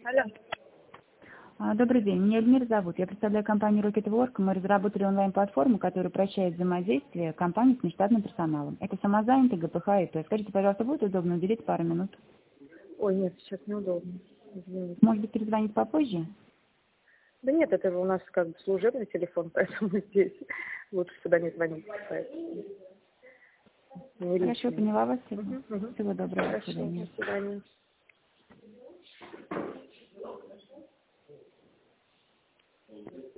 Алло. Добрый день, меня Эльмира зовут. Я представляю компанию Rocketwork. Мы разработали онлайн-платформу, которая упрощает взаимодействие компании с нештатным персоналом. Это самозанятый ГПХ и т. Скажите, пожалуйста, будет удобно уделить пару минут? Ой, нет, сейчас неудобно. Извините. Может быть, перезвонить попозже? Да нет, это у нас как бы служебный телефон, поэтому здесь лучше сюда не звонить. Поэтому не Хорошо, личный. поняла вас. Угу. Всего доброго. До Хорошо, свидания. до свидания.